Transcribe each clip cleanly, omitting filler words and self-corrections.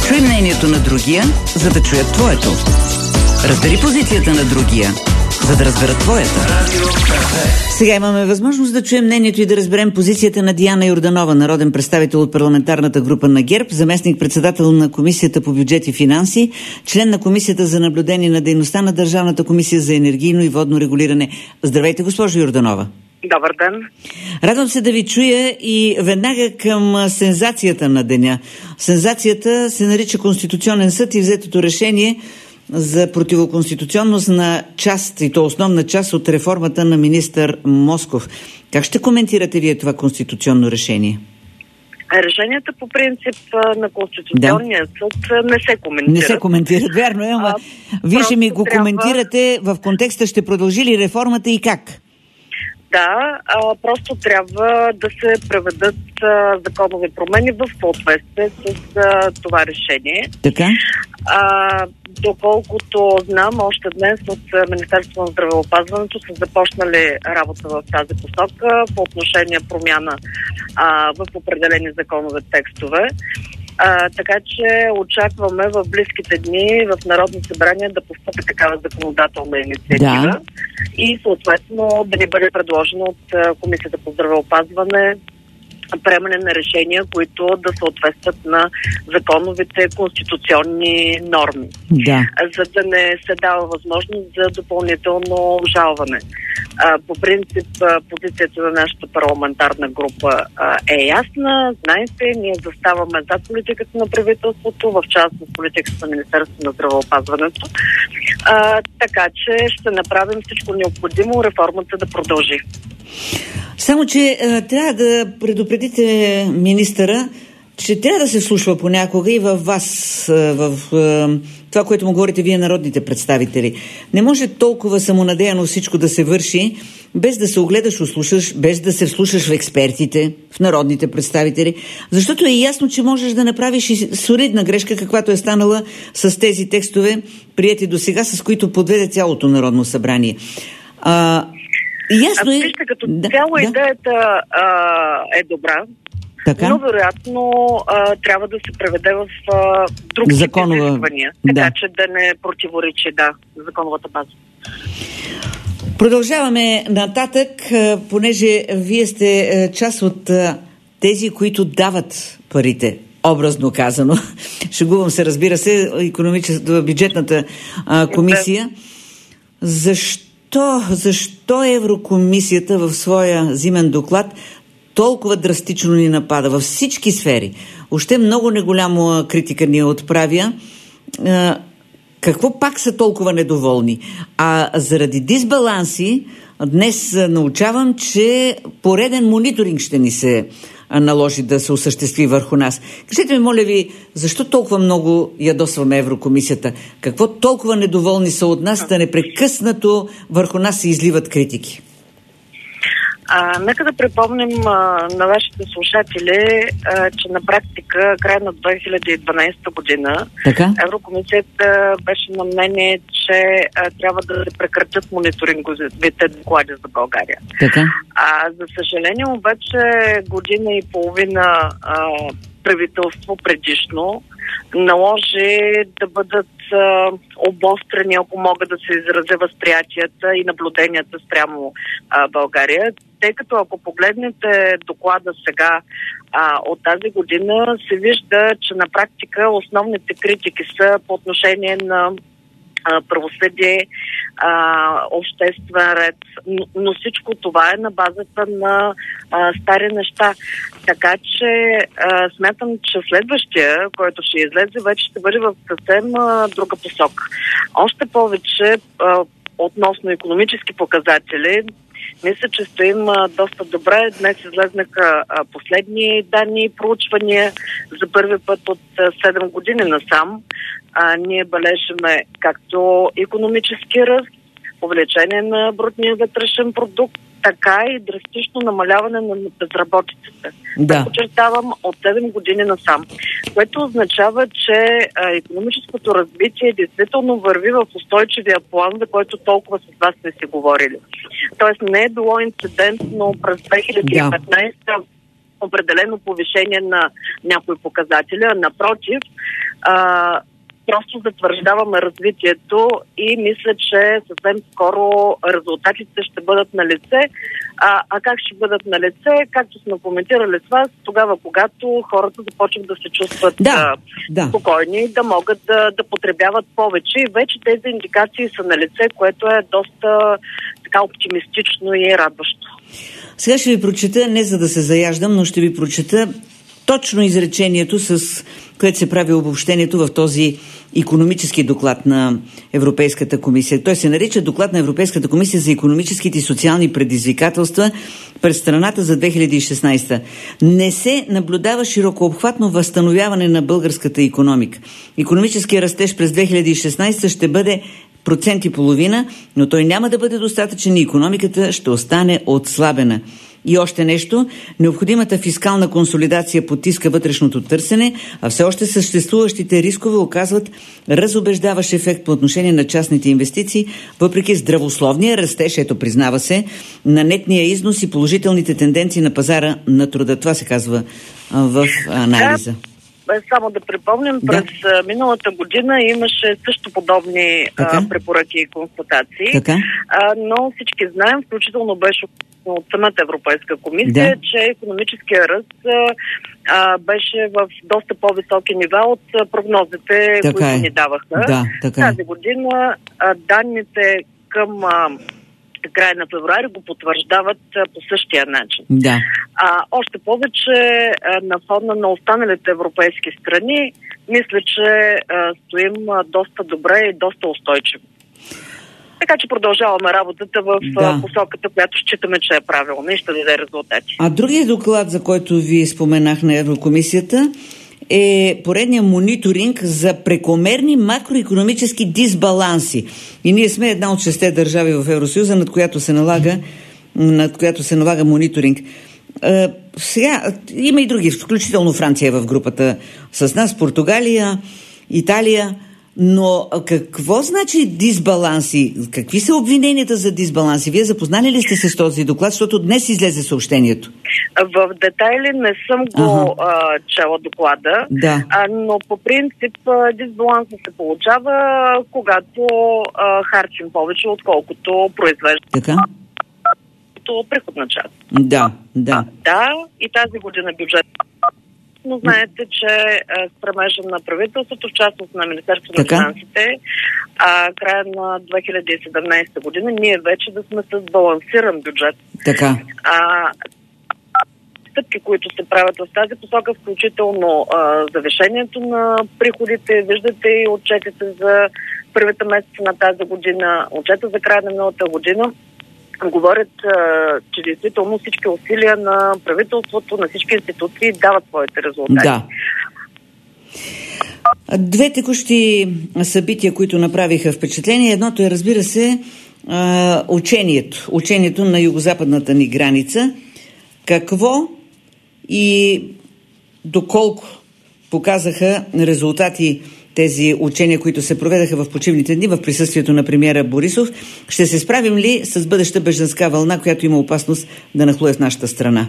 Чуй мнението на другия, за да чуят твоето. Разбери позицията на другия, за да разберат твоята. Сега имаме възможност да чуем мнението и да разберем позицията на Диана Йорданова, народен представител от парламентарната група на ГЕРБ, заместник-председател на Комисията по бюджет и финанси, член на Комисията за наблюдение на дейността на Държавната комисия за енергийно и водно регулиране. Здравейте, госпожо Йорданова. Добър ден. Радвам се да ви чуя и веднага към сензацията на деня. Сензацията се нарича Конституционен съд и взетото решение за противоконституционност на част, и то основна част от реформата на министър Москов. Как ще коментирате вие това конституционно решение? Решенията по принцип на Конституционния съд не се коментират. Не се коментират, вярно е, ама вие ще ми го коментирате в контекста ще продължи ли реформата и как? Да, просто трябва да се преведат законови промени в съответствие с това решение. Така? Доколкото знам, още днес от Министерството на здравеопазването са започнали работа в тази посока по отношение промяна в определени законови текстове. Така че очакваме в близките дни в Народно събрание да постъпи такава законодателна инициатива и съответно да ни бъде предложено от Комисията по здравеопазване приемане на решения, които да съответстват на законовите конституционни норми. Да. За да не се дава възможност за допълнително обжалване. По принцип, позицията на нашата парламентарна група е ясна. Знаете, ние заставаме зад политиката на правителството, в частност политиката на Министерството на здравеопазването. Така че ще направим всичко необходимо реформата да продължи. Само, че трябва да предупредите министъра, че трябва да се слушва понякога и във вас, в това, което му говорите вие, народните представители. Не може толкова самонадеяно всичко да се върши, без да се огледаш, ослушаш, без да се вслушаш в експертите, в народните представители, защото е ясно, че можеш да направиш и солидна грешка, каквато е станала с тези текстове, приети до сега, с които подведе цялото Народно събрание. Ясно е. Вижте, като цяло идеята е добра, така? Но вероятно трябва да се преведе в други изисквания, така че да не противоречи законовата база. Продължаваме нататък, понеже вие сте част от тези, които дават парите, образно казано. Шегувам се, разбира се, бюджетната комисия. Защо Еврокомисията в своя зимен доклад толкова драстично ни напада във всички сфери? Още много неголяма критика ни отправя. Какво пак са толкова недоволни? А заради дисбаланси днес научавам, че пореден мониторинг ще ни се наложи да се осъществи върху нас. Кажете ми, моля ви, защо толкова много ядосваме Еврокомисията? Какво толкова недоволни са от нас, да непрекъснато върху нас се изливат критики? Нека да припомним на вашите слушатели, че на практика края на 2012 година Еврокомисията беше на мнение, че трябва да се прекратят мониторинговите доклади за България. За съжаление обаче година и половина правителство предишно наложи да бъдат обострени, ако мога да се изразя, възприятията и наблюденията спрямо България. Тъй като ако погледнете доклада сега от тази година, се вижда, че на практика основните критики са по отношение на правосъдие, обществен ред, но всичко това е на базата на стари неща. Така че смятам, че следващия, който ще излезе, вече ще бъде в съвсем друга посока. Още повече относно икономически показатели, мисля, че стоим доста добре. Днес излезнаха последни данни и проучвания за първи път от 7 години насам. Ние бележиме както икономически ръст, увеличение на брутния вътрешен продукт, така и драстично намаляване на безработицата. Подчертавам, от 7 години насам. Което означава, че икономическото развитие действително върви в устойчивия план, за който толкова с вас сте си говорили. Тоест не е било инцидентно през 2015 определено повишение на някои показатели, а напротив, просто затвърждаваме развитието и мисля, че съвсем скоро резултатите ще бъдат на лице. А как ще бъдат на лице? Както сме коментирали с вас, тогава, когато хората започват да се чувстват спокойни, да могат да потребяват повече. И вече тези индикации са на лице, което е доста така оптимистично и радващо. Сега ще ви прочета, не за да се заяждам, но ще ви прочета точно изречението, с което се прави обобщението в този икономически доклад на Европейската комисия. Той се нарича Доклад на Европейската комисия за икономическите и социални предизвикателства през страната за 2016. Не се наблюдава широкообхватно възстановяване на българската икономика. Икономическият растеж през 2016 ще бъде 1,5%, но той няма да бъде достатъчен и икономиката ще остане отслабена. И още нещо, необходимата фискална консолидация потиска вътрешното търсене, а все още съществуващите рискове оказват разубеждаващ ефект по отношение на частните инвестиции, въпреки здравословния растеж, ето признава се, на нетния износ и положителните тенденции на пазара на труда. Това се казва в анализа. Само да припомним, през миналата година имаше също подобни препоръки и констатации, но всички знаем, включително беше от самата Европейска комисия, че икономическия ръст беше в доста по-високи нива от прогнозите, които ни даваха. Тази година данните към края на февруари го потвърждават по същия начин. Още повече на фона на останалите европейски страни, мисля, че стоим доста добре и доста устойчиво. Така че продължаваме работата в посоката, която считаме, че е правилна и ще даде резултати. А другият доклад, за който ви споменах на Еврокомисията, е поредния мониторинг за прекомерни макроикономически дисбаланси. И ние сме една от 6 държави в Евросъюза, над която се налага мониторинг. Сега има и други, включително Франция е в групата с нас, Португалия, Италия. Но какво значи дисбаланси? Какви са обвиненията за дисбаланси? Вие запознали ли сте се с този доклад, защото днес излезе съобщението? В детайли не съм го чела доклада, но по принцип дисбаланса се получава, когато харчим повече, отколкото произвеждаме. Така? Приходна част. Да. И тази година бюджет. Но знаете, че стремежа на правителството, в частност на Министерството на финансите, края на 2017 година, ние вече да сме с балансиран бюджет. Стъпки, които се правят в тази посока, включително завишението на приходите, виждате и отчетите за първите месеци на тази година, отчета за края на миналата година, говорят, че действително всички усилия на правителството, на всички институции дават своите резултати. Две текущи събития, които направиха впечатление. Едното е, разбира се, учението на югозападната ни граница. Какво и доколко показаха резултати тези учения, които се проведаха в почивните дни в присъствието на премиера Борисов? Ще се справим ли с бъдеща бежанска вълна, която има опасност да нахлуе в нашата страна?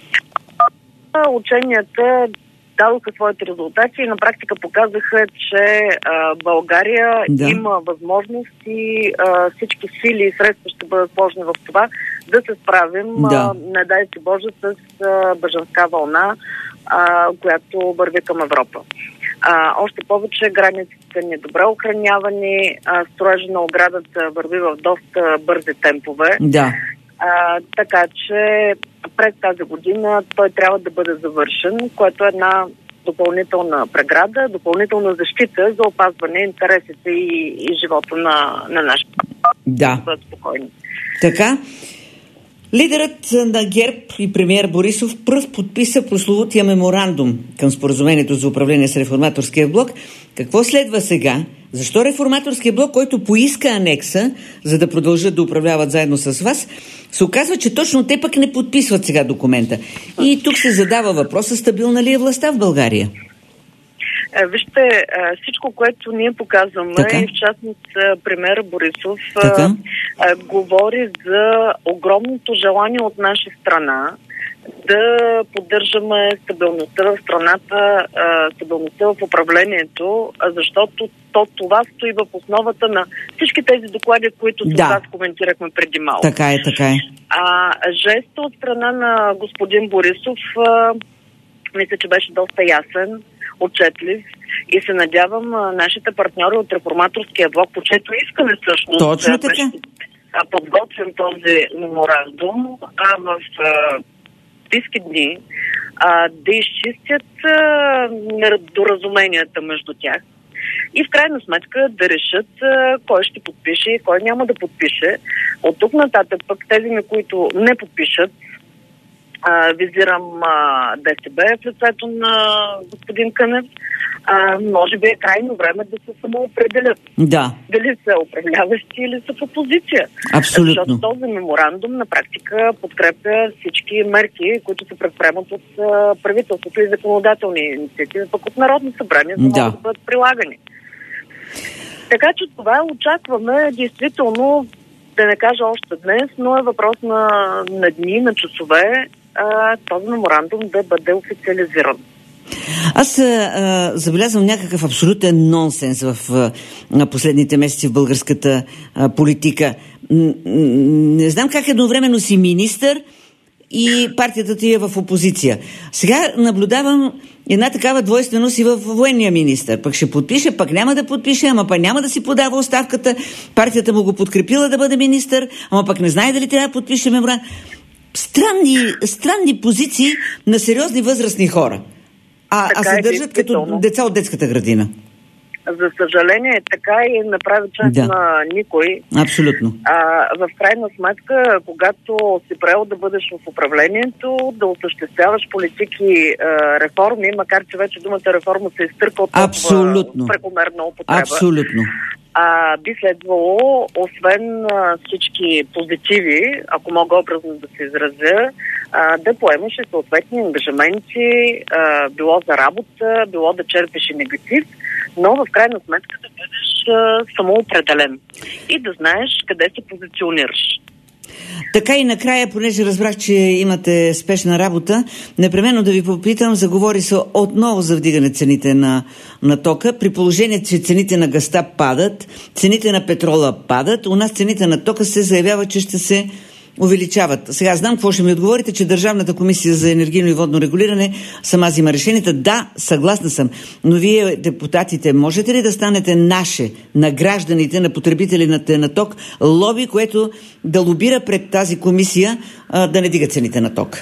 Ученията дадоха своите резултати и на практика показаха, че България има възможност и всички сили и средства ще бъдат сложни в това да се справим, не дай си Боже, с бежанска вълна, която върви към Европа. Още повече границите ни добре охранявани, строежа на оградата върви в доста бързи темпове. Така че през тази година той трябва да бъде завършен, което е една допълнителна преграда, допълнителна защита за опазване интересите и живота на нашите. Да бъдат спокойни. Така. Лидерът на ГЕРБ и премиер Борисов пръв подписа прословутия меморандум към споразумението за управление с Реформаторския блок. Какво следва сега? Защо Реформаторския блок, който поиска анекса, за да продължат да управляват заедно с вас, се оказва, че точно те пък не подписват сега документа? И тук се задава въпроса, стабилна ли е властта в България? Вижте, всичко, което ние показваме, и в частност премиера Борисов, говори за огромното желание от наша страна да поддържаме стабилността в страната, стабилността в управлението, защото това стои в основата на всички тези доклади, които сега коментирахме преди малко. Така е. Жестът от страна на господин Борисов мисля, че беше доста ясен, отчетлив и се надявам нашите партньори от Реформаторския блок, по чето искане всъщност точно така подготвим този меморандум, в близки дни да изчистят недоразуменията между тях и в крайна сметка да решат кой ще подпише и кой няма да подпише. От тук нататък пък тези, които не подпишат, визирам ДСБ в лицето на господин Кънев, може би е крайно време да се самоопределят. Да. Дали са управляващи или са в опозиция. Абсолютно. Защото този меморандум на практика подкрепя всички мерки, които се предприемат от правителството и законодателни инициативи, пък от Народно събрание, за да бъдат прилагани. Така че това очакваме действително, да не кажа още днес, но е въпрос на дни, на часове, този меморандум да бъде официализиран. Аз забелязвам някакъв абсолютен нонсенс в последните месеци в българската политика. Не знам как едновременно си министър и партията ти е в опозиция. Сега наблюдавам една такава двойственост и в военния министър. Пък ще подпише, пък няма да подпише, ама пък няма да си подава оставката. Партията му го подкрепила да бъде министър, ама пък не знае дали трябва да подпише меморандум. Странни позиции на сериозни възрастни хора. А се държат като деца от детската градина. За съжаление, така и направи чест на никой. Абсолютно. В крайна сметка, когато си правил да бъдеш в управлението, да осъществяваш политики, реформи, макар че вече думата реформа се изтърка от прекомерна употреба. Абсолютно. Би следвало, освен всички позитиви, ако мога образно да се изразя, да поемаш и съответни ангажименти, било за работа, било да черпиш и негатив, но в крайна сметка да бъдеш самоопределен и да знаеш къде се позиционираш. Така и накрая, понеже разбрах, че имате спешна работа, непременно да ви попитам, заговори се отново за вдигане цените на тока, при положение, че цените на газта падат, цените на петрола падат, у нас цените на тока се заявява, че ще се увеличават. Сега знам какво ще ми отговорите, че Държавната комисия за енергийно и водно регулиране сама взима решенията. Да, съгласна съм, но вие, депутатите, можете ли да станете на гражданите, на потребителите на ток, лоби, което да лобира пред тази комисия да не дига цените на ток?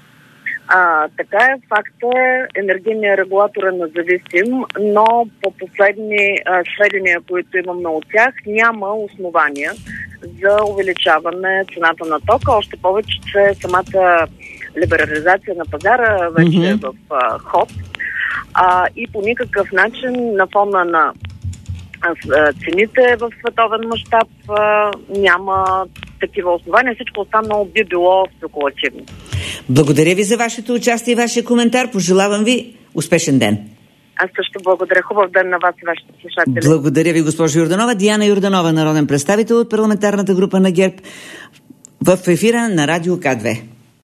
Така е, факт е, енергийният регулатор е независим, но по последни сведения, които имаме от тях, няма основания за увеличаване цената на тока. Още повече, че самата либерализация на пазара вече е в ход и по никакъв начин на фона на цените в световен мащаб няма такива основания. Всичко останало би било спекулативно. Благодаря ви за вашето участие и вашия коментар. Пожелавам ви успешен ден. Аз също благодаря. Хубав ден на вас и вашите слушатели. Благодаря ви, госпожо Йорданова. Диана Йорданова, народен представител от парламентарната група на ГЕРБ в ефира на Радио К2.